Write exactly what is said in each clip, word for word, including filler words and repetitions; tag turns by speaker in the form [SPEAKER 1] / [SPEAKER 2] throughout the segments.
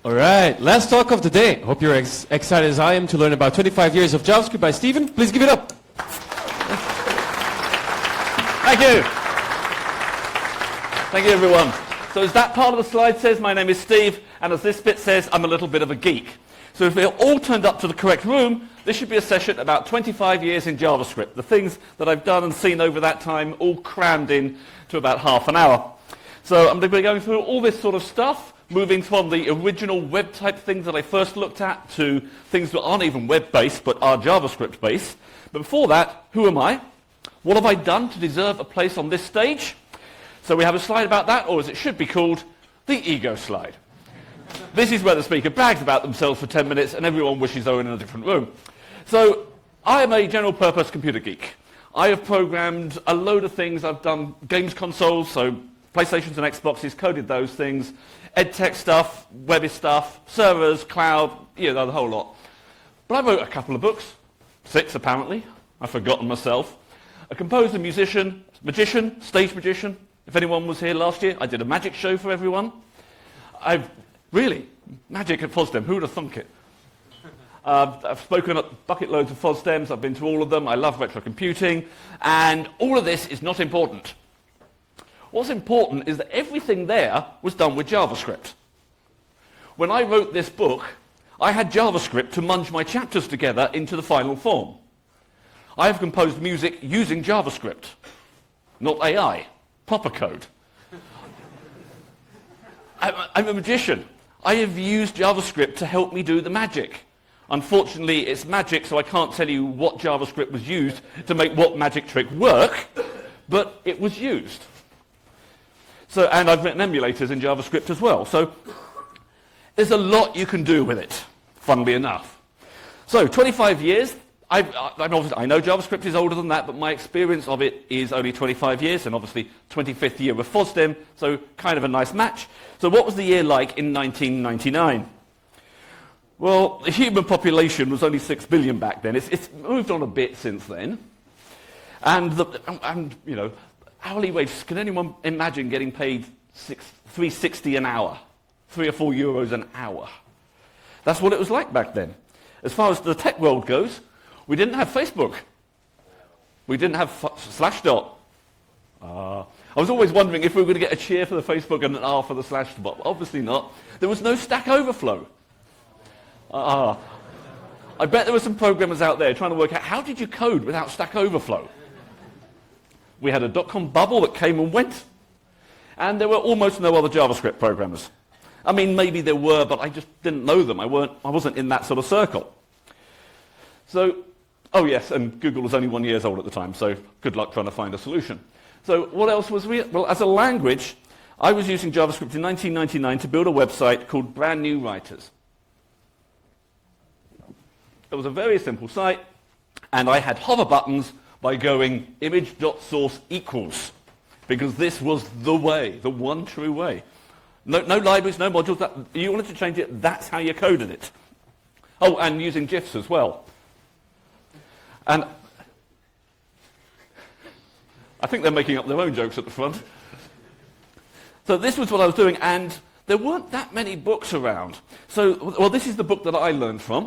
[SPEAKER 1] All right, last talk of the day. Hope you're ex excited as I am to learn about twenty-five years of JavaScript by Stephen. Please give it up.
[SPEAKER 2] Thank you. Thank you, everyone. So as that part of the slide says, my name is Steve, and as this bit says, I'm a little bit of a geek. So if we're all turned up to the correct room, this should be a session about twenty-five years in JavaScript. The things that I've done and seen over that time all crammed in to about half an hour. So I'm going to be going through all this sort of stuff, moving from the original web type things that I first looked at to things that aren't even web-based but are JavaScript-based. But before that, who am I? What have I done to deserve a place on this stage? So we have a slide about that, or as it should be called, the ego slide. This is where the speaker brags about themselves for ten minutes and everyone wishes they were in a different room. So I am a general purpose computer geek. I have programmed a load of things. I've done games consoles, so PlayStations and Xboxes, coded those things, edtech stuff, webby stuff, servers, cloud, you know, the whole lot. But I wrote a couple of books, six apparently, I've forgotten myself. A composer, musician, magician, stage magician. If anyone was here last year, I did a magic show for everyone. I've, really, magic at FOSDEM, who would have thunk it? Uh, I've spoken at bucket loads of FOSDEMs, I've been to all of them, I love retro computing, and all of this is not important. What's important is that everything there was done with JavaScript. When I wrote this book, I had JavaScript to munge my chapters together into the final form. I have composed music using JavaScript, not A I, proper code. I'm, I'm a magician. I have used JavaScript to help me do the magic. Unfortunately, it's magic, so I can't tell you what JavaScript was used to make what magic trick work, but it was used. So, and I've written emulators in JavaScript as well. So there's a lot you can do with it, funnily enough. So twenty-five years. I've, I'm obviously, I know JavaScript is older than that, but my experience of it is only twenty-five years, and obviously twenty-fifth year with FOSDEM, so kind of a nice match. So what was the year like in nineteen ninety-nine? Well, the human population was only six billion back then. It's, it's moved on a bit since then. And, the, and, you know, hourly wages, can anyone imagine getting paid six, three sixty an hour? Three or four euros an hour. That's what it was like back then. As far as the tech world goes, we didn't have Facebook. We didn't have Slashdot. Uh, I was always wondering if we were going to get a cheer for the Facebook and an R for the Slashdot. Obviously not. There was no Stack Overflow. Uh, I bet there were some programmers out there trying to work out how did you code without Stack Overflow. We had a dot-com bubble that came and went, and there were almost no other JavaScript programmers. I mean, maybe there were, but I just didn't know them. I, weren't, I wasn't in that sort of circle. So, oh yes, and Google was only one years old at the time, so good luck trying to find a solution. So what else was we? Well, as a language, I was using JavaScript in nineteen ninety-nine to build a website called Brand New Writers. It was a very simple site, and I had hover buttons by going image.source equals, because this was the way, the one true way. No, no libraries, no modules. That, you wanted to change it, that's how you coded it. Oh, and using GIFs as well. And I think they're making up their own jokes at the front. So this was what I was doing, and there weren't that many books around. So, well, this is the book that I learned from.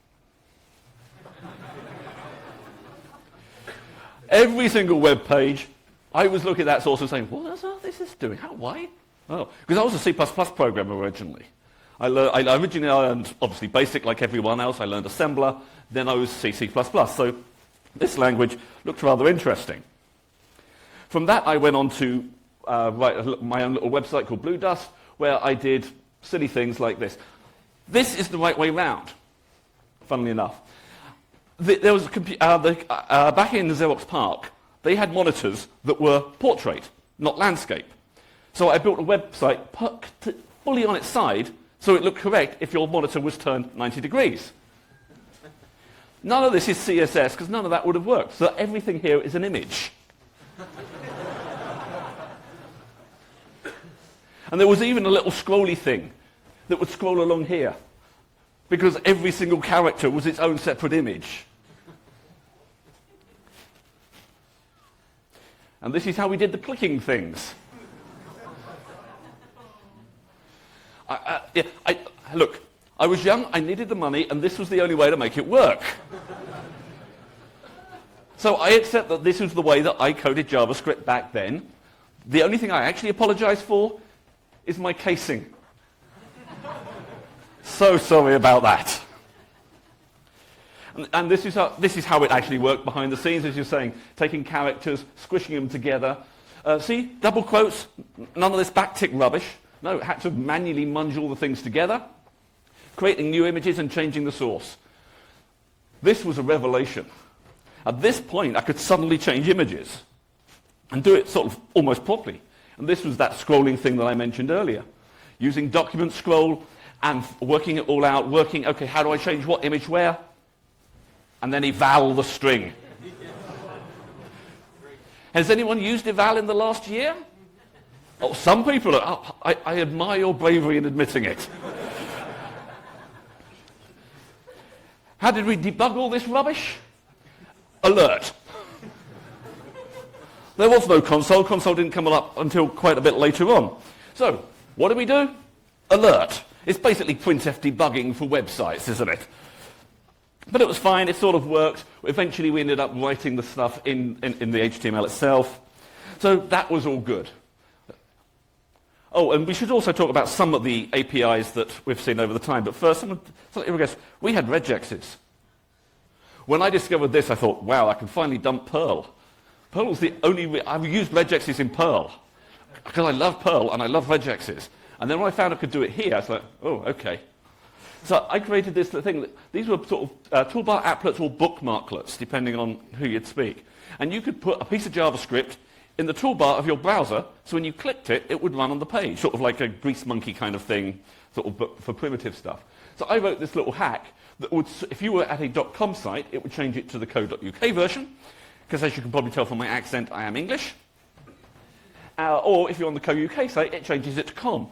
[SPEAKER 2] Every single web page, I was looking at that source and saying, what is this doing? How, why? Oh, because I was a C plus plus programmer originally. I, learned, I originally learned, obviously, BASIC like everyone else. I learned assembler. Then I was C, C plus plus. So this language looked rather interesting. From that, I went on to uh, write my own little website called Blue Dust, where I did silly things like this. This is the right way round, funnily enough. The, there was a compu uh, the, uh, back in Xerox PARC, they had monitors that were portrait, not landscape. So I built a website fully on its side, so it looked correct if your monitor was turned ninety degrees. None of this is C S S, because none of that would have worked. So everything here is an image. And there was even a little scrolly thing that would scroll along here, because every single character was its own separate image. And this is how we did the clicking things. I, I, yeah, I, look, I was young, I needed the money, and this was the only way to make it work. So I accept that this was the way that I coded JavaScript back then. The only thing I actually apologize for is my casing. So sorry about that. And, and this is how, this is how it actually worked behind the scenes, as you're saying, taking characters, squishing them together. Uh, see, double quotes, none of this backtick rubbish. No, it had to manually munge all the things together, creating new images and changing the source. This was a revelation. At this point, I could suddenly change images and do it sort of almost properly. And this was that scrolling thing that I mentioned earlier. Using document scroll and working it all out, working, okay, how do I change what image where? And then eval the string. Has anyone used eval in the last year? Oh, some people are. Oh, I, I admire your bravery in admitting it. How did we debug all this rubbish? Alert. There was no console. Console didn't come up until quite a bit later on. So, what do we do? Alert. It's basically printf debugging for websites, isn't it? But it was fine. It sort of worked. Eventually, we ended up writing the stuff in, in, in the H T M L itself. So that was all good. Oh, and we should also talk about some of the A P Is that we've seen over the time. But first, I'm going to guess, we had regexes. When I discovered this, I thought, wow, I can finally dump Perl. Perl was the only... Re I've used regexes in Perl because I love Perl and I love regexes. And then when I found I could do it here, I was like, oh, okay. So I created this thing. That, these were sort of uh, toolbar applets or bookmarklets, depending on who you'd speak. And you could put a piece of JavaScript in the toolbar of your browser, so when you clicked it, it would run on the page, sort of like a grease monkey kind of thing, sort of for primitive stuff. So I wrote this little hack that would, if you were at a .com site, it would change it to the co dot U K version, because as you can probably tell from my accent, I am English. Uh, or if you're on the co dot U K site, it changes it to com.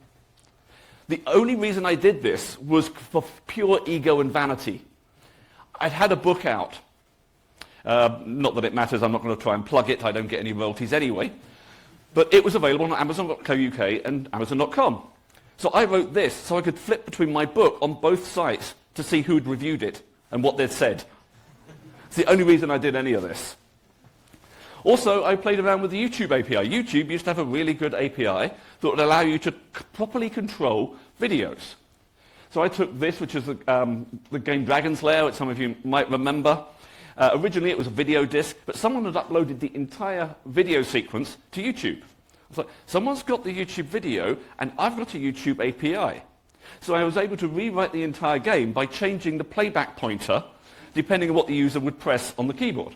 [SPEAKER 2] The only reason I did this was for pure ego and vanity. I'd had a book out. Uh, not that it matters, I'm not going to try and plug it, I don't get any royalties anyway. But it was available on amazon dot co dot U K and amazon dot com. So I wrote this so I could flip between my book on both sites to see who'd reviewed it and what they'd said. It's the only reason I did any of this. Also, I played around with the YouTube A P I. YouTube used to have a really good A P I that would allow you to c properly control videos. So I took this, which is the, um, the game Dragon's Lair, which some of you might remember. Uh, originally it was a video disc, but someone had uploaded the entire video sequence to YouTube. I was like, someone's got the YouTube video, and I've got a YouTube A P I. So I was able to rewrite the entire game by changing the playback pointer, depending on what the user would press on the keyboard.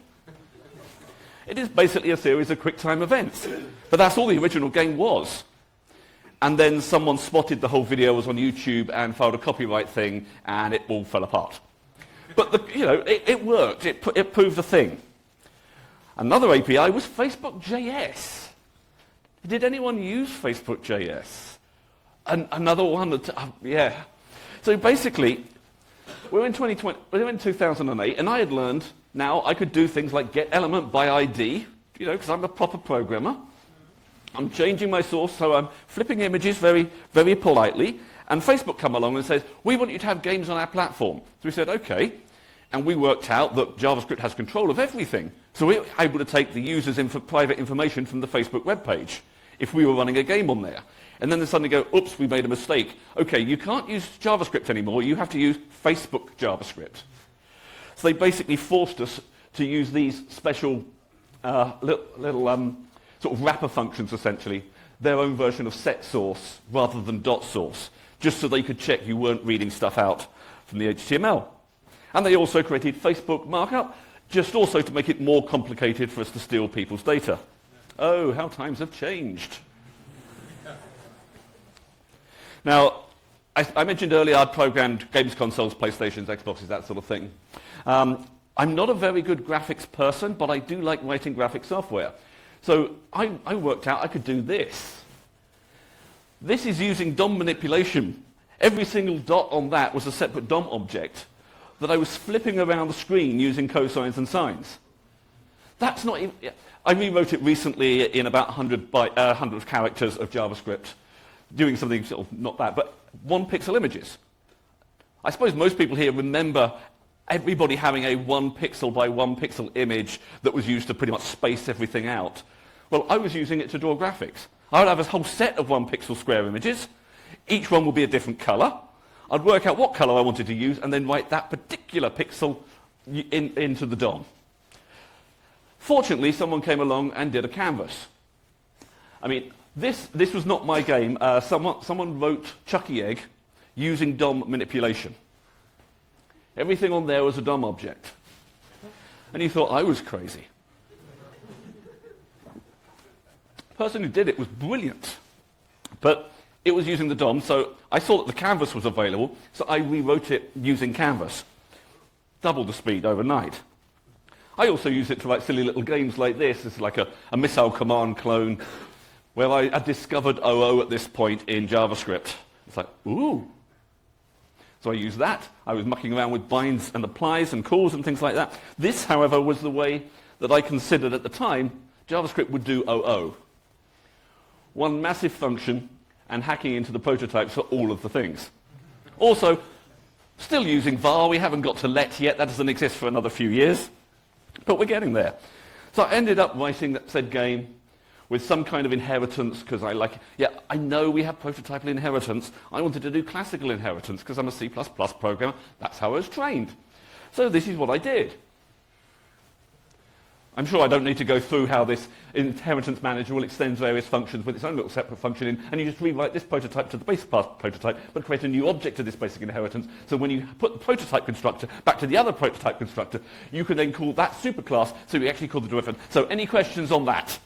[SPEAKER 2] It is basically a series of QuickTime events, but that's all the original game was. And then someone spotted the whole video was on YouTube and filed a copyright thing, and it all fell apart. But, the, you know, it, it worked. It, it proved a thing. Another A P I was Facebook J S. Did anyone use Facebook J S? An, another one that, uh, yeah. So basically, we were in twenty twenty, we were in two thousand eight, and I had learned now I could do things like get element by I D, you know, because I'm a proper programmer. I'm changing my source, so I'm flipping images very, very politely. And Facebook come along and says, we want you to have games on our platform. So we said, okay. And we worked out that JavaScript has control of everything. So we were able to take the user's inf private information from the Facebook webpage if we were running a game on there. And then they suddenly go, oops, we made a mistake. Okay, you can't use JavaScript anymore. You have to use Facebook JavaScript. So they basically forced us to use these special uh, little, little um, sort of wrapper functions, essentially, their own version of set source rather than dot source, just so they could check you weren't reading stuff out from the H T M L. And they also created Facebook markup, just also to make it more complicated for us to steal people's data. Oh, how times have changed. Now, I, I mentioned earlier I'd programmed games consoles, PlayStations, Xboxes, that sort of thing. Um, I'm not a very good graphics person, but I do like writing graphic software. So I, I worked out I could do this. This is using D O M manipulation. Every single dot on that was a separate D O M object that I was flipping around the screen using cosines and sines. That's not even... I rewrote it recently in about one hundred, by, uh, one hundred characters of JavaScript, doing something sort of not bad. But one pixel images. I suppose most people here remember everybody having a one pixel by one pixel image that was used to pretty much space everything out. Well, I was using it to draw graphics. I would have a whole set of one pixel square images. Each one would be a different color. I'd work out what color I wanted to use and then write that particular pixel in, into the D O M. Fortunately, someone came along and did a canvas. I mean, this, this was not my game. Uh, someone, someone wrote Chucky Egg using D O M manipulation. Everything on there was a D O M object. And he thought I was crazy. The person who did it was brilliant. But it was using the D O M, so I saw that the canvas was available, so I rewrote it using Canvas. Double the speed overnight. I also use it to write silly little games like this. It's like a, a missile command clone where I had discovered O O at this point in JavaScript. It's like, ooh. So I used that. I was mucking around with binds and applies and calls and things like that. This, however, was the way that I considered at the time JavaScript would do O O. One massive function and hacking into the prototypes for all of the things. Also, still using var. We haven't got to let yet. That doesn't exist for another few years. But we're getting there. So I ended up writing that said game with some kind of inheritance, because I like, yeah, I know we have prototypal inheritance. I wanted to do classical inheritance because I'm a C plus plus programmer. That's how I was trained. So this is what I did. I'm sure I don't need to go through how this inheritance manager will extend various functions with its own little separate function in, and you just rewrite this prototype to the basic prototype, but create a new object to this basic inheritance. So when you put the prototype constructor back to the other prototype constructor, you can then call that superclass, so you actually call the derivative. So any questions on that?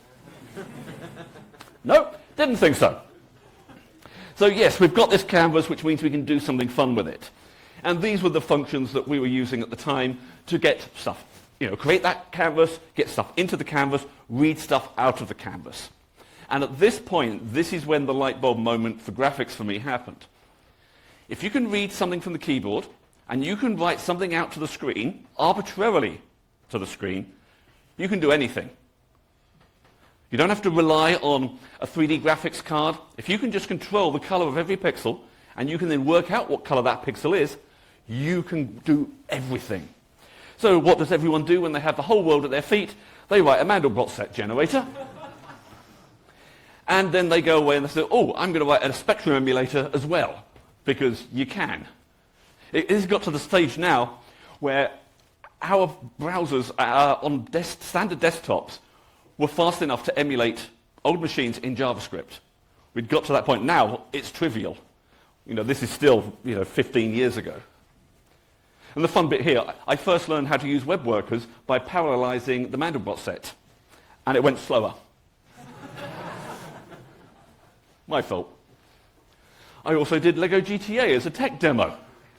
[SPEAKER 2] No? Didn't think so. So yes, we've got this canvas, which means we can do something fun with it. And these were the functions that we were using at the time to get stuff. You know, create that canvas, get stuff into the canvas, read stuff out of the canvas. And at this point, this is when the light bulb moment for graphics for me happened. If you can read something from the keyboard, and you can write something out to the screen, arbitrarily to the screen, you can do anything. You don't have to rely on a three D graphics card. If you can just control the color of every pixel, and you can then work out what color that pixel is, you can do everything. So what does everyone do when they have the whole world at their feet? They write a Mandelbrot set generator. And then they go away and they say, oh, I'm going to write a Spectrum emulator as well, because you can. It has got to the stage now where our browsers uh, on des- standard desktops were fast enough to emulate old machines in JavaScript. We'd got to that point. Now it's trivial. You know, this is still, you know, fifteen years ago. And the fun bit here, I first learned how to use web workers by parallelizing the Mandelbrot set. And it went slower. My fault. I also did Lego G T A as a tech demo.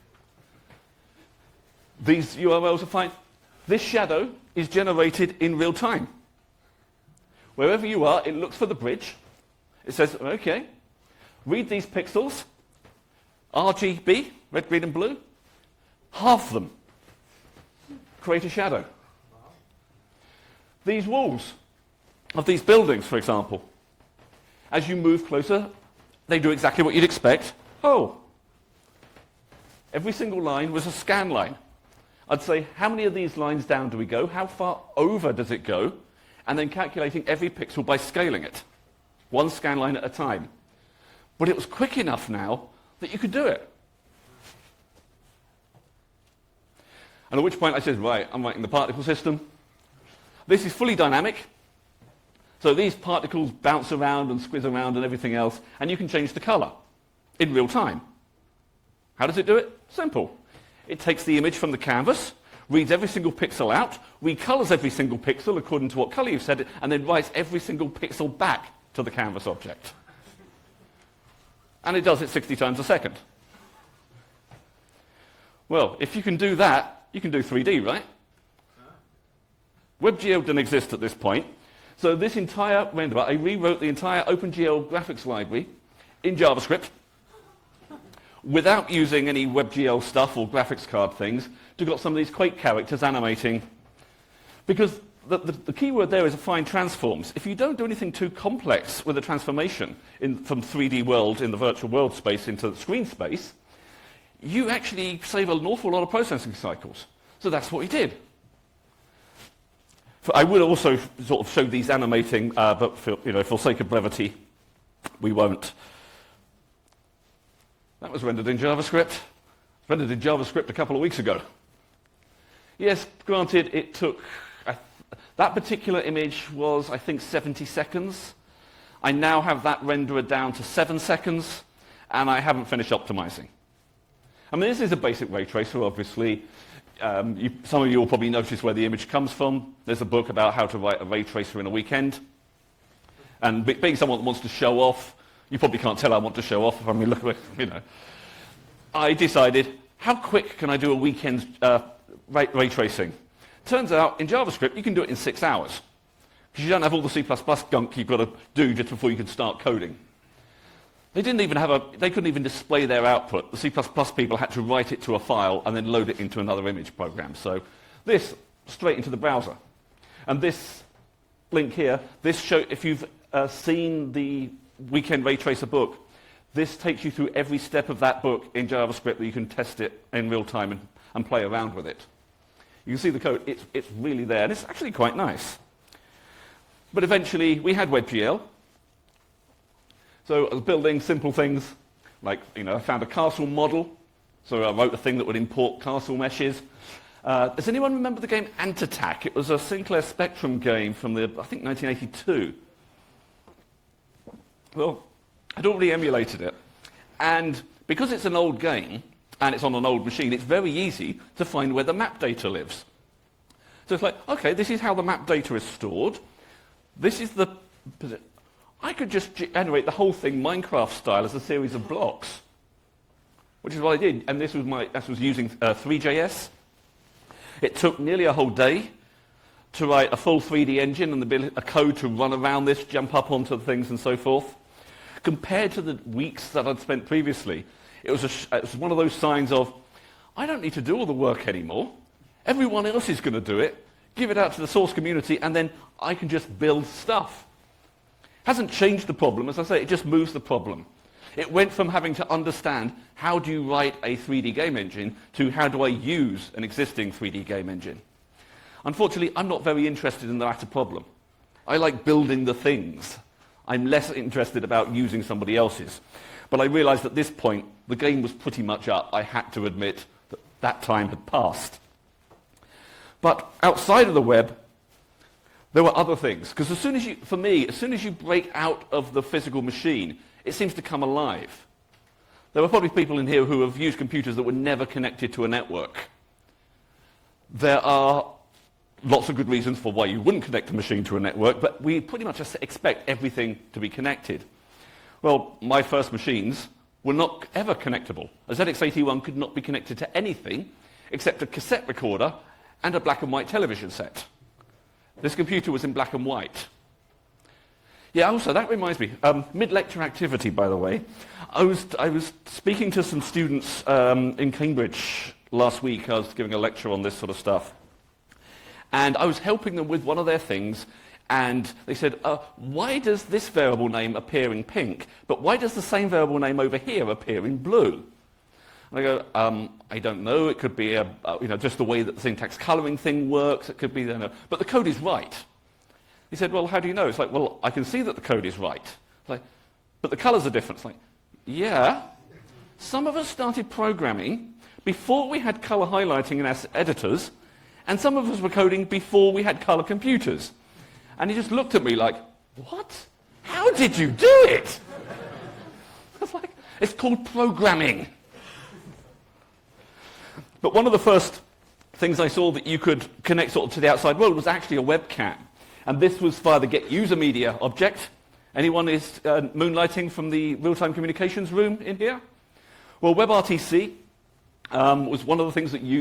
[SPEAKER 2] These U R Ls are fine. This shadow is generated in real time. Wherever you are, it looks for the bridge. It says, okay, read these pixels, R G B, red, green, and blue. Half them create a shadow. These walls of these buildings, for example, as you move closer, they do exactly what you'd expect. Oh, every single line was a scan line. I'd say, how many of these lines down do we go? How far over does it go? And then calculating every pixel by scaling it, one scan line at a time. But it was quick enough now that you could do it. And at which point I said, right, I'm writing the particle system. This is fully dynamic. So these particles bounce around and squiz around and everything else, and you can change the color in real time. How does it do it? Simple. It takes the image from the canvas, reads every single pixel out, recolors every single pixel according to what color you've set it, and then writes every single pixel back to the canvas object. And it does it sixty times a second. Well, if you can do that, you can do three D, right? WebGL didn't exist at this point. So this entire roundabout, I rewrote the entire OpenGL graphics library in JavaScript without using any WebGL stuff or graphics card things to got some of these Quake characters animating. Because the, the, the key word there is affine transforms. If you don't do anything too complex with a transformation in, from three D world in the virtual world space into the screen space, you actually save an awful lot of processing cycles. So that's what he did. For, I will also sort of show these animating, uh, but for, you know, for sake of brevity, we won't. That was rendered in JavaScript. Rendered in JavaScript a couple of weeks ago. Yes, granted, it took... Uh, that particular image was, I think, seventy seconds. I now have that rendered down to seven seconds, and I haven't finished optimizing. I mean, this is a basic ray tracer, obviously. Um, you, some of you will probably notice where the image comes from. There's a book about how to write a ray tracer in a weekend. And be, being someone that wants to show off, you probably can't tell I want to show off. I mean, look, you know. I decided, how quick can I do a weekend uh, ray, ray tracing? Turns out, in JavaScript, you can do it in six hours. Because you don't have all the C plus plus gunk you've got to do just before you can start coding. They didn't even have a, they couldn't even display their output. The C plus plus people had to write it to a file and then load it into another image program. So this, straight into the browser. And this link here, this show, if you've uh, seen the Weekend Ray Tracer book, this takes you through every step of that book in JavaScript that you can test it in real time and, and play around with it. You can see the code, it's, it's really there, and it's actually quite nice. But eventually, we had WebGL. So I was building simple things, like, you know, I found a castle model, so I wrote a thing that would import castle meshes. Uh, does anyone remember the game Ant Attack? It was a Sinclair Spectrum game from the, I think, nineteen eighty-two. Well, I'd already emulated it. And because it's an old game, and it's on an old machine, it's very easy to find where the map data lives. So it's like, okay, this is how the map data is stored. This is the... I could just generate the whole thing Minecraft style as a series of blocks, which is what I did. And this was my, this was using uh, three J S. It took nearly a whole day to write a full three D engine and the, a code to run around this, jump up onto the things and so forth. Compared to the weeks that I'd spent previously, it was, a, it was one of those signs of, I don't need to do all the work anymore. Everyone else is going to do it. Give it out to the source community, and then I can just build stuff. Hasn't changed the problem. As I say, it just moves the problem. It went from having to understand how do you write a three D game engine to how do I use an existing three D game engine. Unfortunately, I'm not very interested in the latter problem. I like building the things. I'm less interested about using somebody else's. But I realized at this point, the game was pretty much up. I had to admit that that time had passed. But outside of the web, there were other things. Because as soon as you, for me, as soon as you break out of the physical machine, it seems to come alive. There were probably people in here who have used computers that were never connected to a network. There are lots of good reasons for why you wouldn't connect a machine to a network, but we pretty much just expect everything to be connected. Well, my first machines were not ever connectable. A Z X eighty-one could not be connected to anything except a cassette recorder and a black and white television set. This computer was in black and white. Yeah, also, that reminds me, um, mid-lecture activity, by the way. I was, I was speaking to some students um, in Cambridge last week. I was giving a lecture on this sort of stuff. And I was helping them with one of their things, and they said, uh, why does this variable name appear in pink, but why does the same variable name over here appear in blue? And I go, um, I don't know, it could be a, uh, you know, just the way that the syntax coloring thing works, it could be, you know, but the code is right. He said, well, how do you know? It's like, well, I can see that the code is right. It's like, but the colors are different. It's like, yeah, some of us started programming before we had color highlighting in our editors, and some of us were coding before we had color computers. And he just looked at me like, what? How did you do it? I was like, it's called programming. But one of the first things I saw that you could connect sort of to the outside world was actually a webcam. And this was via the get user media object. Anyone is uh, moonlighting from the real-time communications room in here? Well, WebRTC um, was one of the things that you